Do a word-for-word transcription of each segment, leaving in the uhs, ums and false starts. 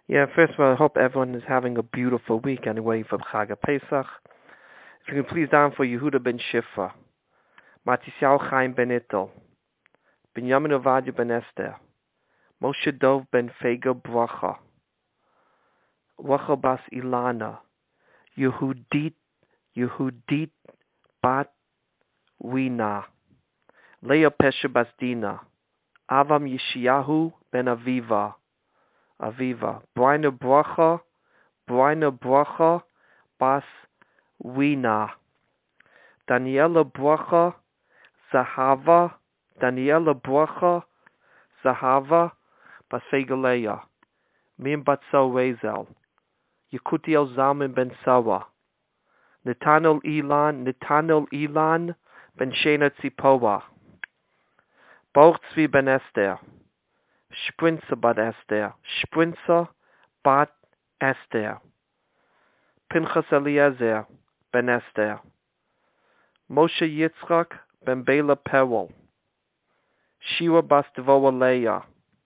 Yeah, first of all, I hope everyone is having a beautiful week anyway for Chag Pesach. If you can please down for Yehuda ben Shifra, Matisyahu Chaim ben Ittel, Binyamin Ovadia ben Esther, Moshe Dov ben Fega Bracha, Rachel bas Ilana, Yehudit, Yehudit bat Wina, Leah Pesha bas Dina, Avam Yeshayahu ben Aviva, Aviva, Braina Bracha, Braina Bracha bas Wina, Daniela Bracha, Zahava, Daniela Bracha, Zahava bas Fegaleya, Mim Batso Rezel, Yekutiel Zalman ben Sawa, Netanel Ilan, Netanel Ilan ben Shena Tzipoa, Baruch Tzvi ben Esther, Sprinzer bat Esther, Sprinzer bat Esther, Pinchas Eliezer ben Esther, Moshe Yitzchak ben Bela Perel, Shira bas Devoa Leah,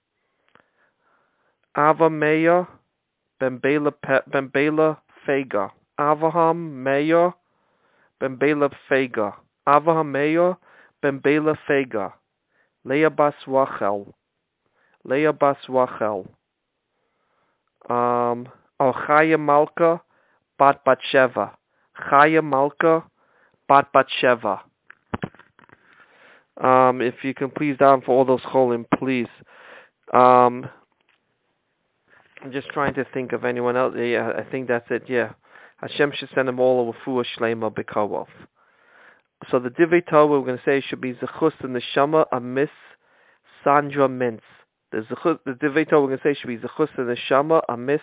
Ava Meir ben Bela, Pe- ben Bela Fega, Avraham Meir ben Bela Fega, Avraham Meir ben Bela Fega, Leah bas Rachel, Leah bas Rachel, um, oh, Chaya Malka bat Batsheva, Chaya Malka bat Batsheva. Um, if you can please down for all those cholim, please. Um, I'm just trying to think of anyone else. Yeah, I think that's it. Yeah, Hashem should send them all over Fuah Shlema B'Karov. So the Divrei Torah we're going to say should be Zechus and Neshama Amis Sandra Mintz. The Zechus, the Divrei Torah we're going to say should be Zechus and Neshama Amis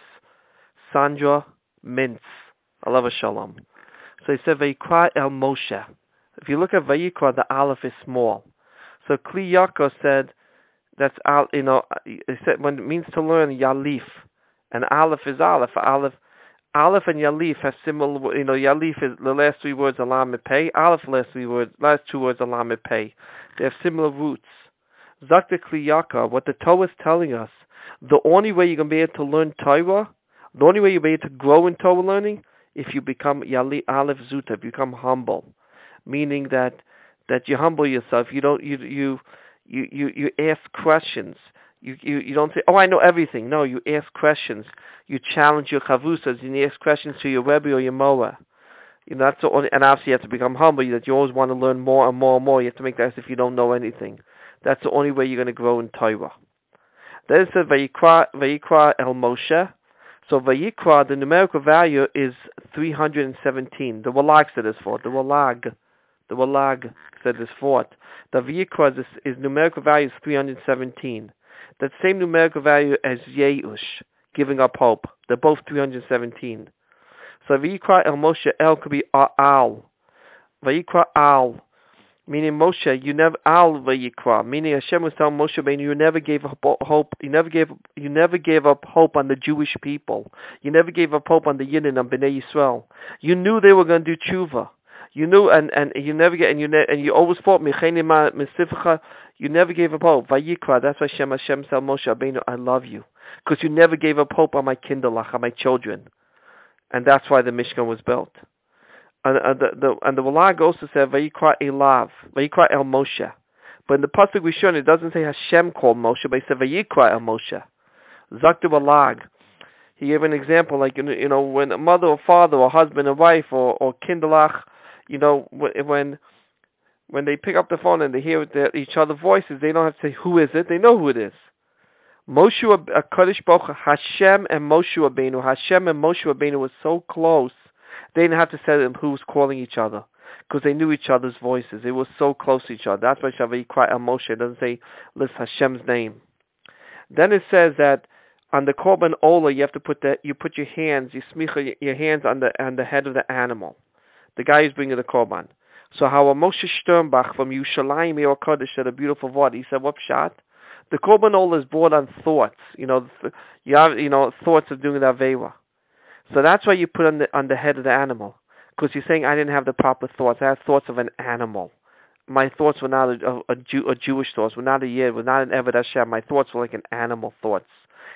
Sandra Mintz. Allah Shalom. So he said Vayikra El Moshe. If you look at Vayikra, the Aleph is small. So Kli Yaakov said that's al. You know, he said when it means to learn Yalif, and Aleph is Aleph. Aleph. Aleph and Yalif have similar, you know, Yalif is the last three words Alam Pei. Aleph last three words, last two words Alam Pei. They have similar roots. Zakta Kli Yaakov, what the Torah is telling us, the only way you're going to be able to learn Torah, the only way you'll be able to grow in Torah learning, if you become Yali Aleph Zuta, if you become humble, meaning that that you humble yourself. You don't you you you you, you ask questions. You, you you don't say, oh, I know everything. No, you ask questions. You challenge your chavusas, and you ask questions to your Rebbe or your Moa. You know, that's the only, and obviously you have to become humble, that you always want to learn more and more and more. You have to make that as if you don't know anything. That's the only way you're going to grow in Torah. Then it says, Vayikra, Vayikra El Moshe. So Vayikra, the numerical value is three hundred seventeen. The Walag said this for it. The Walag. The Walag said this for it. The Vayikra is, is numerical value is three hundred seventeen. That same numerical value as Yeush, giving up hope. They're both three hundred seventeen. So Vayikra El Moshe, El could be Al. Vayikra Al, meaning Moshe, you never Al Vayikra, meaning Hashem was telling Moshe Rabbeinu, you never gave up hope. You never gave you never gave up hope on the Jewish people. You never gave up hope on the Yidden and Bnei Yisrael. You knew they were going to do tshuva. You knew, and, and you never get, and you ne- and you always fought Mecheni Misifcha. You never gave up hope. Vayikra. That's why Hashem Hashem tell Moshe Rabbeinu, I love you, because you never gave up hope on my kindlech, on my children, and that's why the Mishkan was built. And, and the, the and the Walag also said Vayikra Elav, Vayikra El Moshe. But in the pasuk we shown, it doesn't say Hashem called Moshe, but it said Vayikra El Moshe. Zakta Walag. He gave an example, like you know, when a mother or father or husband and wife or or kindlech, you know, when when they pick up the phone and they hear their, each other's voices, they don't have to say who is it. They know who it is. Moshe Kadosh Baruch Hashem and Moshe Rabbeinu. Hashem and Moshe Rabbeinu were so close. They didn't have to say them who was calling each other, because they knew each other's voices. They were so close to each other. That's why Vayikra El Moshe. It doesn't say list Hashem's name. Then it says that on the Korban Ola, you have to put the you put your hands, you smicha your hands on the on the head of the animal, the guy who's bringing the Korban. So how a Moshe Sternbach from Yerushalayim Yer Kodesh said a beautiful word. He said, what shot? The Korban Ola is brought on thoughts. You know, you have you know thoughts of doing the Avera. So that's why you put on the on the head of the animal, because you're saying I didn't have the proper thoughts. I had thoughts of an animal. My thoughts were not a, a, Jew, a Jewish thoughts. Were not a Yid. Were not an Eved Hashem. My thoughts were like an animal thoughts.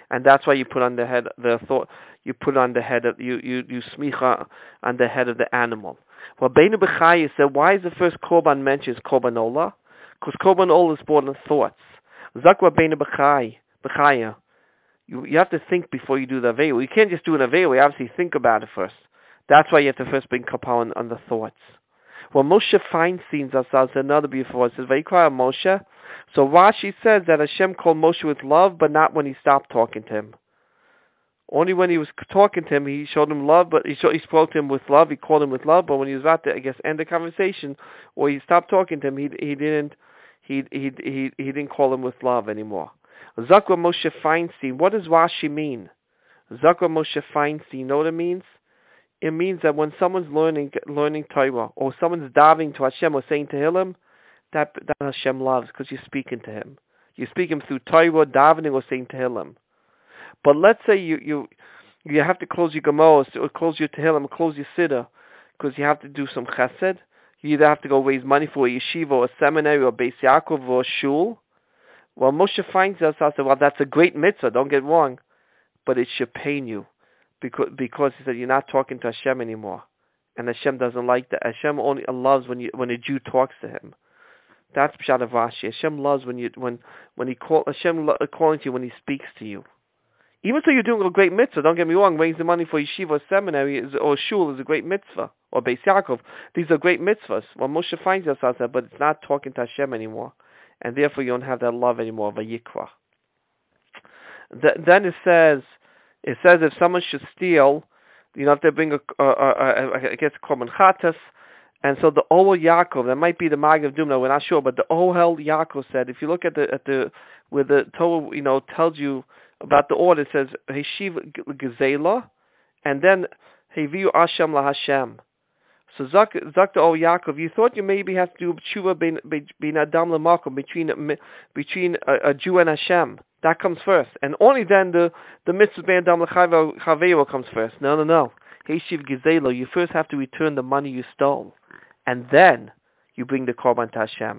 and that's why you put on the head the thought. You put on the head of you you you smicha on the head of the animal. Well, Beinu B'chaya said, why is the first korban mentioned korban olah? Because korban olah is born in thoughts. Zakwa Beinu B'chaya. You you have to think before you do the aveil. You can't just do an aveil. You obviously think about it first. That's why you have to first bring kapar on, on the thoughts. Well, Moshe Feinstein says another beautiful word. It says Vayikra Moshe. So Rashi says that Hashem called Moshe with love, but not when he stopped talking to him. Only when he was talking to him, he showed him love, but he, showed, he spoke to him with love. He called him with love, but when he was about to, I guess, end the conversation, or he stopped talking to him, he he didn't he he he he didn't call him with love anymore. Zakwa Moshe Feinstein. What does Rashi mean? Zakwa Moshe Feinstein. You know what it means? It means that when someone's learning learning Torah, or someone's diving to Hashem or saying Tehillim, that that Hashem loves because you're speaking to him. You speak him through Torah, davening, or saying Tehillim. But let's say you you you have to close your Gemara, or close your Tehillim, or close your Siddur, because you have to do some Chesed. You either have to go raise money for a yeshiva, or a seminary, or Beis Yaakov, or a shul. Well, Moshe finds us out, well, that's a great mitzvah, don't get wrong, but it should pain you, because because he said you're not talking to Hashem anymore, and Hashem doesn't like that. Hashem only loves when you when a Jew talks to him. That's Pshat of Rashi. Hashem loves when you when when he call Hashem lo- calling to you when he speaks to you. Even though you're doing a great mitzvah, don't get me wrong, raising money for yeshiva or seminary is, or shul is a great mitzvah, or Beis Yaakov. These are great mitzvahs. Well, Moshe finds us out there, but it's not talking to Hashem anymore, and therefore you don't have that love anymore of a yikra. Th- then it says, it says if someone should steal, you know, if they bring a, a, a, a I guess, korban chatas, and so the Ohel Yaakov, that might be the Mag of Dumna, we're not sure, but the Ohel Yaakov said, if you look at the at the where the Torah, you know, tells you about the order, it says Heshiv Gezela, and then Heviu Hashem La Hashem. So Zak Zak the Ohel Yaakov, you thought you maybe have to do tshuva bin bin Adam LaMakom, between between a, a Jew and Hashem. That comes first, and only then the the mitzvah ben Adam LaChaveo comes first. No, no, no. Heshiv Gezela, you first have to return the money you stole, and then you bring the korban to Hashem.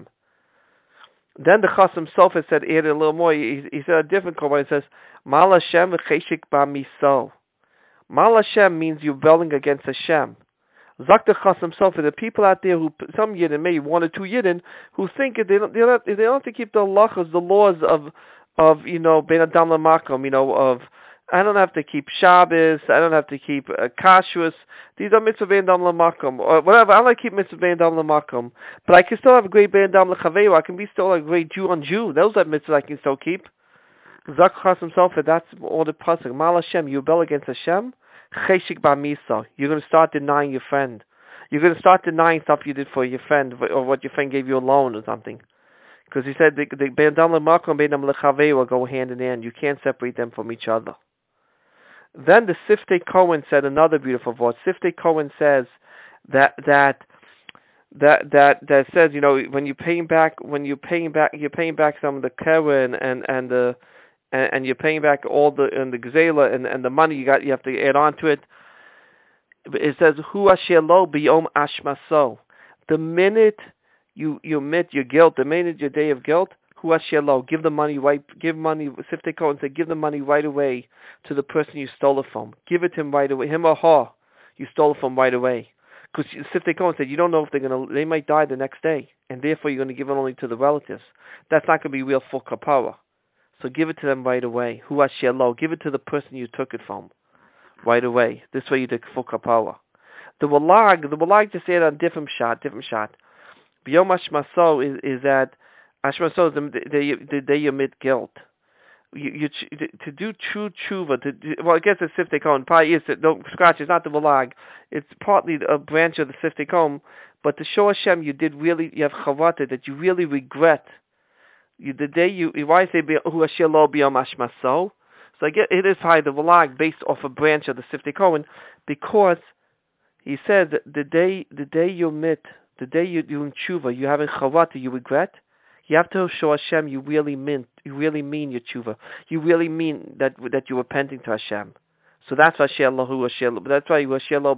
Then the Chasam Sofer said, added a little more. He, he said a different korban. He says, Mal Hashem v'cheshik ba'miso. Mal Hashem means you're rebelling against Hashem. Zak the Chasam Sofer, the people out there who, some Yidden, maybe one or two Yidden, who think they don't, they don't, they don't have to keep the halachas, the laws of, of you know, Ben Adam LaMakom, you know, of, I don't have to keep Shabbos, I don't have to keep uh, Kashrus. These are mitzvah ben Adam LaMakom, or whatever. I don't like to keep mitzvah ben Adam LaMakom, but I can still have a great ben Adam LaChaveu. I can be still a great Jew on Jew. Those are mitzvahs I can still keep. Zak Chas himself, that's all the pasuk. Mal Hashem, you rebel against Hashem. Cheshik ba'misa. You're going to start denying your friend. You're going to start denying stuff you did for your friend, or what your friend gave you a loan or something. Because he said the, the ben Adam LaMakom and ben Adam LaChaveu go hand in hand. You can't separate them from each other. Then the Siftei Cohen said another beautiful word. Siftei Cohen says that that that that that says, you know, when you're paying back when you're paying back you're paying back some of the keren and and the and, and you're paying back all the and the gzela and, and the money you got, you have to add on to it. It says Hu asher lo biyom ashmaso. The minute you you admit your guilt, the minute your day of guilt, Hu asher lo, give the money right, give money. Siftei Cohen said, give the money right away to the person you stole it from. Give it to him right away. Him or her, you stole it from right away. Because Siftei Cohen said, you don't know if they're gonna, they might die the next day, and therefore you're gonna give it only to the relatives. That's not gonna be real full kapara. So give it to them right away. Hu asher lo, give it to the person you took it from, right away. This way you did full kapara. The walag, the walag just said on different shot, different shot. B'yom hashmaso is is that hashmaso is the day the day you admit guilt. You, you to do true tshuva, to do, well, I guess the Siftei Cohen probably is. Don't scratch. It's not the Valag. It's partly a branch of the Siftei Cohen, but to show Hashem you did really, you have chavata that you really regret. You the day you why I say Hu asher lo b'yom hashmaso. So I get it is high the Valag based off a branch of the Siftei Cohen, because he said that the day the day you admit, the day you're doing tshuva, you having chavata, you regret. You have to show Hashem you really mean, you really mean your tshuva. You really mean that that you're repenting to Hashem. So that's why that's why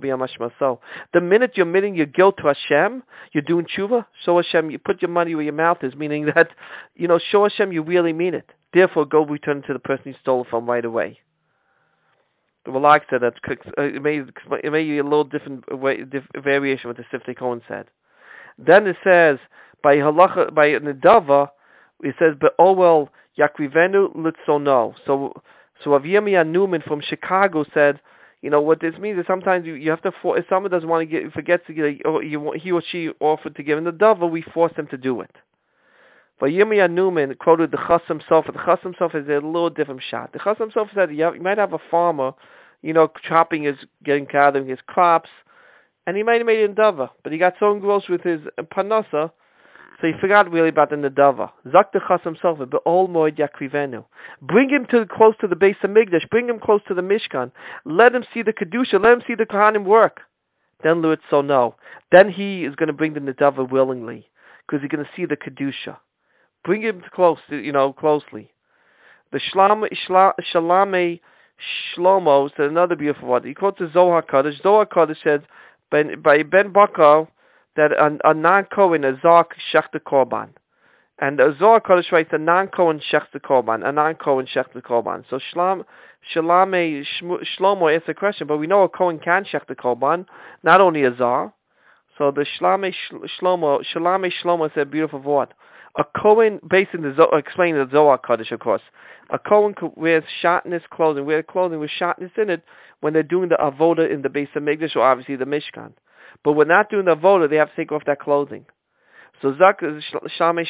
the minute you're admitting your guilt to Hashem, you're doing tshuva. Show Hashem, you put your money where your mouth is, meaning that, you know, show Hashem you really mean it. Therefore, go return to the person you stole it from right away. The Malak said that uh, it may it may be a little different way, diff, variation what the Siftei Cohen said. Then it says by halacha by Nedava, it says be'owel yakrivenu litzono. So so Rav Yirmiyah Newman from Chicago said, you know what this means is sometimes you, you have to for, if someone doesn't want to get forgets to get or you, he or she offered to give in the Dava, we force them to do it. But Yirmiyah Newman quoted the Chasam Sofer. The Chasam Sofer is a little different shot. The Chasam Sofer said you, have, you might have a farmer, you know, chopping his, getting gathering his crops, and he might have made it in Dava, but he got so engrossed with his Panasa, so he forgot really about the Nedava. Zak the Chasam Sofer, be'ol moed yakrivenu. Bring him to close to the base of Migdash. Bring him close to the Mishkan. Let him see the Kedusha. Let him see the Kohanim work. Then Luit so no. Then he is going to bring the Nedava willingly, because he's going to see the Kedusha. Bring him close, you know, closely. The Shalame Shalame Shlomo said another beautiful one. He quotes the Zohar Kodesh. Zohar Kodesh says ben, by Ben Bakar that a, a non-Kohen, a Zark, shech the Korban. And the Zohar Kodesh writes a non-Kohen shech the Korban, a non-Kohen shech the Korban. So Shlam, Shalame Shlomo asks a question, but we know a Kohen can shech the Korban, not only a Zar. So the Shalame Shlomo, Shalame Shlomo said a beautiful word. A Kohen, based in the Zohar, explaining the Zohar Kodesh, of course, a Kohen wears shatnez clothing, wear clothing with shatnez in it when they're doing the avoda in the base of Mikdash, or obviously the Mishkan. But when not doing the avoda, they have to take off that clothing. So Zak Shalame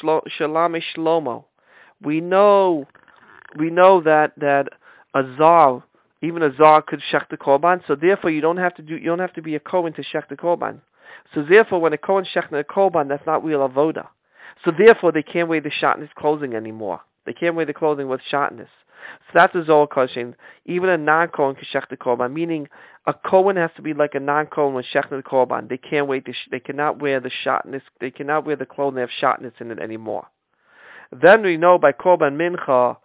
Shlomo, we know, we know that that a Zar, even a Zar could shech the Korban. So therefore, you don't have to do, you don't have to be a Kohen to shech the Korban. So therefore, when a Kohen shech the Korban, that's not real avoda. So therefore, they can't wear the shatnez clothing anymore. They can't wear the clothing with shatnez. So that's a Zohar Kodesh. Even a non-Kohen can shech the Korban, meaning a Kohen has to be like a non-Kohen with shech the Korban. They can't wear the, they cannot wear the shatnez. They cannot wear the clothing that have shatnez in it anymore. Then we know by Korban Mincha,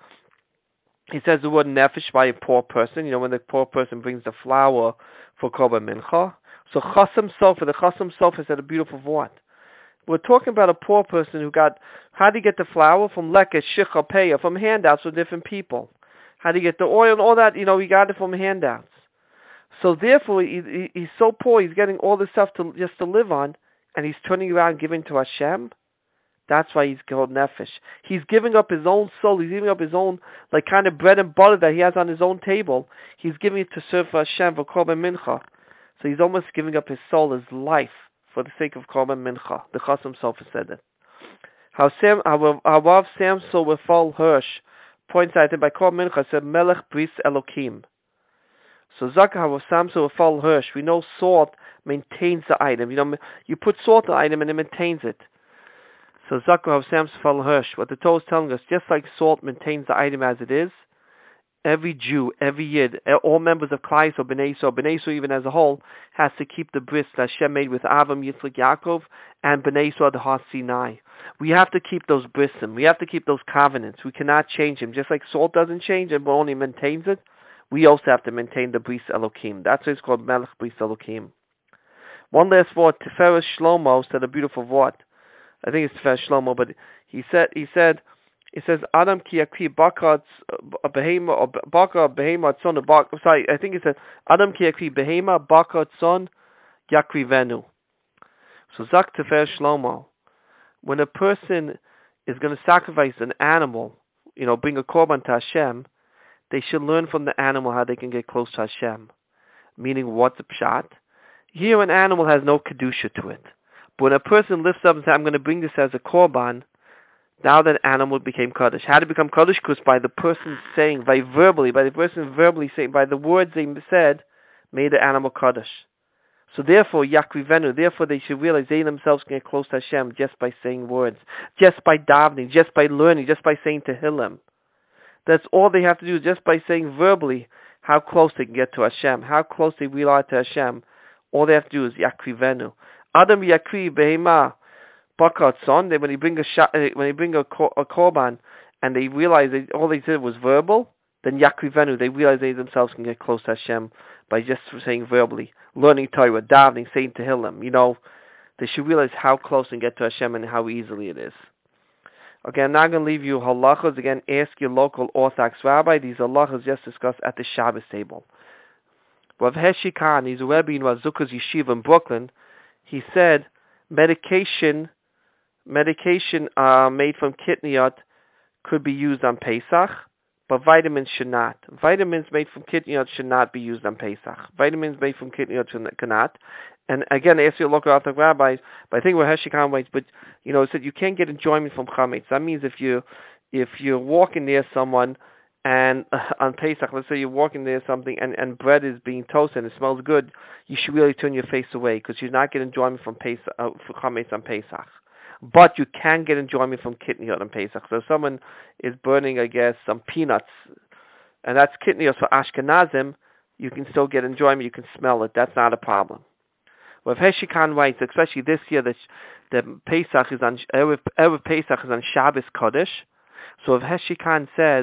he says the word nefesh by a poor person. You know, when the poor person brings the flour for Korban Mincha. So Chasam Sofer, the Chasam Sofer said a beautiful word. We're talking about a poor person who got, how did he get the flour? From leket, shicha, peya, from handouts from different people. How did he get the oil and all that? You know, he got it from handouts. So therefore, he, he, he's so poor, he's getting all this stuff to just to live on, and he's turning around and giving to Hashem. That's why he's called nefesh. He's giving up his own soul. He's giving up his own, like, kind of bread and butter that he has on his own table. He's giving it to serve for Hashem, for Korban Mincha. So he's almost giving up his soul, his life, for the sake of Korban Mincha. The Chasam Sofer said it. How Sam, how Rav Samson with Fall Hirsch points out that by Korban Mincha said Melech Bris Elokim. So Zaka Rav Samson with Fall Hirsch, we know salt maintains the item. You know, you put salt in the item and it maintains it. So Zaka Rav Samson with Fall Hirsch, what the Torah is telling us, just like salt maintains the item as it is, every Jew, every Yid, all members of Klai or Bnei Yisrael, Bnei Yisrael even as a whole, has to keep the bris that Hashem made with Avram, Yitzchak, Yaakov, and Bnei Yisrael, the Har Sinai. We have to keep those brisim. We have to keep those covenants. We cannot change them. Just like salt doesn't change and only maintains it, we also have to maintain the bris Elokim. That's why it's called Melech Bris Elokim. One last word. Tiferes Shlomo said a beautiful word. I think it's Tiferes Shlomo, but he said, he said, It says Adam ki yakri bakar behema or bakar behema tzon or bakar. Sorry, I think it says Adam ki yakri behema bakar tzon yakri venu. So Zak Tefer Shlomo, when a person is going to sacrifice an animal, you know, bring a korban to Hashem, they should learn from the animal how they can get close to Hashem. Meaning, what's the pshat? Here, an animal has no kedusha to it, but when a person lifts up and says, "I'm going to bring this as a korban," now that animal became Kaddish. How did it become Kaddish? Because by the person saying, by verbally, by the person verbally saying, by the words they said, made the animal Kaddish. So therefore, Yakrivenu, therefore they should realize they themselves can get close to Hashem just by saying words, just by davening, just by learning, just by saying Tehillim. That's all they have to do, just by saying verbally how close they can get to Hashem, how close they realize to Hashem. All they have to do is Yakrivenu. Adam Yakri Behema Bakar Tzon, when they bring a sh- when they bring a, kor- a korban and they realize that all they did was verbal, then Yakrivenu, they realize they themselves can get close to Hashem by just saying verbally, learning Torah, davening, saying Tehillim. You know, they should realize how close they can get to Hashem and how easily it is. Again, I'm not going to leave you halachas. Again, ask your local Orthodox rabbi. These halachas just discussed at the Shabbos table. Rav Heshi Khan, he's a Rebbe in Razuka's Yeshiva in Brooklyn. He said medication, medication uh, made from kitniyot could be used on Pesach, but vitamins should not. Vitamins made from kitniyot should not be used on Pesach. Vitamins made from kitniyot should not. And again, ask your local Orthodox rabbis, but I think Rav Heshi Khan writes, but you know, it said you can't get enjoyment from chametz. That means if you if you're walking near someone and uh, on Pesach, let's say you're walking near something and, and bread is being toasted and it smells good, you should really turn your face away because you're not getting enjoyment from Pesach, uh, for chametz on Pesach. But you can get enjoyment from kitniyot on Pesach. So if someone is burning, I guess, some peanuts, and that's kitniyot for Ashkenazim, you can still get enjoyment. You can smell it. That's not a problem. Rav Heshi Khan writes, especially this year, that the Pesach is on Erev, Erev Pesach is on Shabbos Kodesh. So Rav Heshi Khan says,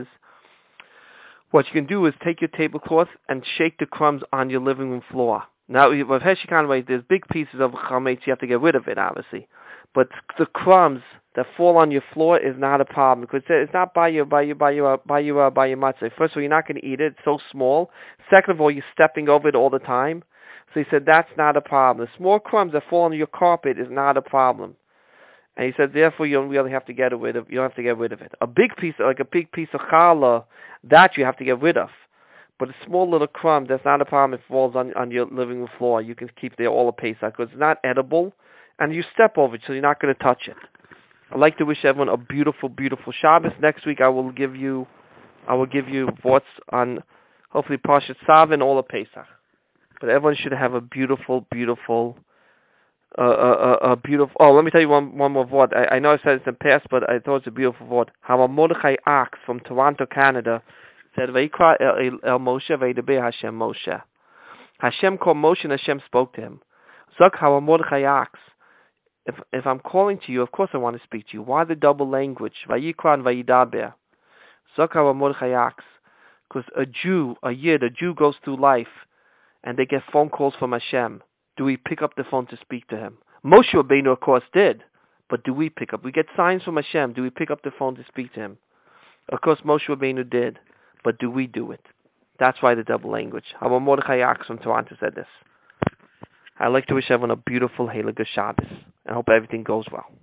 what you can do is take your tablecloth and shake the crumbs on your living room floor. Now, Rav Heshi Khan writes, there's big pieces of chametz, you have to get rid of it, obviously. But the crumbs that fall on your floor is not a problem because it's not by your by your by your by your uh, by your matzah. First of all, you're not going to eat it; it's so small. Second of all, you're stepping over it all the time. So he said that's not a problem. The small crumbs that fall on your carpet is not a problem. And he said therefore you don't really have to get rid of. You don't have to get rid of it. A big piece, like a big piece of challah, that you have to get rid of. But a small little crumb, that's not a problem. If it falls on on your living room floor, you can keep there all the Pesach because it's not edible. And you step over it, so you're not going to touch it. I'd like to wish everyone a beautiful, beautiful Shabbos. Next week, I will give you, I will give you thoughts on hopefully Parshat Tzav and all of Pesach. But everyone should have a beautiful, beautiful, uh, uh, uh, beautiful. Oh, let me tell you one, one more word. I, I know I said it in the past, but I thought it's a beautiful word. How Mordechai Axe from Toronto, Canada, said, "Vayikra el, el Moshe vaydaber Hashem Moshe." Hashem called Moshe and Hashem spoke to him. Zok how Mordechai Axe. If if I'm calling to you, of course I want to speak to you. Why the double language? Vayikra and Vayidaber. Zokar Mordechai asks, because a Jew, a Yid, a Jew goes through life, and they get phone calls from Hashem. Do we pick up the phone to speak to him? Moshe Rabbeinu, of course, did, but do we pick up? We get signs from Hashem. Do we pick up the phone to speak to him? Of course, Moshe Rabbeinu did, but do we do it? That's why the double language. How Mordechai asks from Toronto said this. I'd like to wish everyone a beautiful Heilige Shabbos, and hope everything goes well.